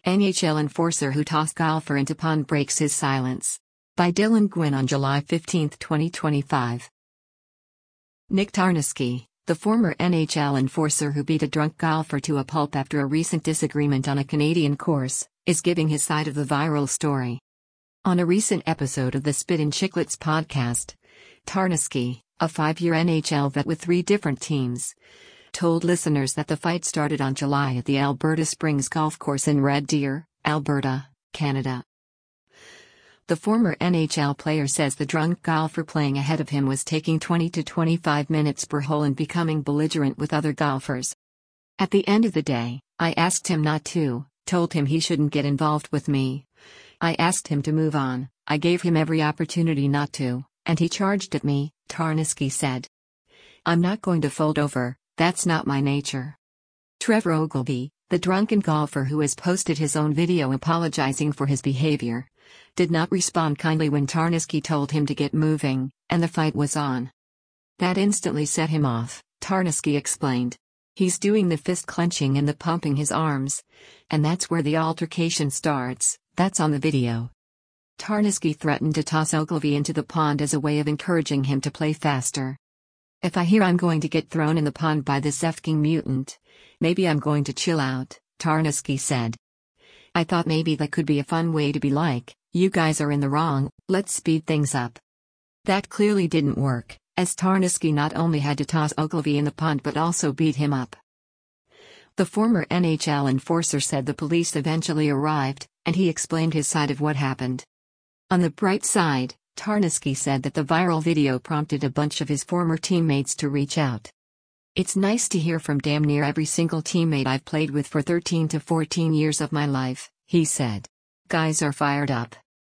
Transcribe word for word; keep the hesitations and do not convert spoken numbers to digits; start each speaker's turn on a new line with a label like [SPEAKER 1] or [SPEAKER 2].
[SPEAKER 1] N H L enforcer who tossed golfer into pond breaks his silence. By Dylan Gwynn on July fifteenth, twenty twenty-five. Nick Tarnowski, the former N H L enforcer who beat a drunk golfer to a pulp after a recent disagreement on a Canadian course, is giving his side of the viral story. On a recent episode of the Spittin' Chiclets podcast, Tarnowski, a five-year N H L vet with three different teams, told listeners that the fight started on July at the Alberta Springs Golf Course in Red Deer, Alberta, Canada. The former N H L player says the drunk golfer playing ahead of him was taking twenty to twenty-five minutes per hole and becoming belligerent with other golfers. At the end of the day, I asked him not to, told him he shouldn't get involved with me. I asked him to move on, I gave him every opportunity not to, and he charged at me, Tarnowski said. I'm not going to fold over, that's not my nature. Trevor Ogilvie, the drunken golfer who has posted his own video apologizing for his behavior, did not respond kindly when Tarnowski told him to get moving, and the fight was on. That instantly set him off, Tarnowski explained. He's doing the fist clenching and the pumping his arms, and that's where the altercation starts, that's on the video. Tarnowski threatened to toss Ogilvie into the pond as a way of encouraging him to play faster. If I hear I'm going to get thrown in the pond by this effing mutant, maybe I'm going to chill out, Tarnowski said. I thought maybe that could be a fun way to be like, you guys are in the wrong, let's speed things up. That clearly didn't work, as Tarnowski not only had to toss Ogilvie in the pond but also beat him up. The former N H L enforcer said the police eventually arrived, and he explained his side of what happened. On the bright side, Tarnowski said that the viral video prompted a bunch of his former teammates to reach out. It's nice to hear from damn near every single teammate I've played with for thirteen to fourteen years of my life, he said. Guys are fired up.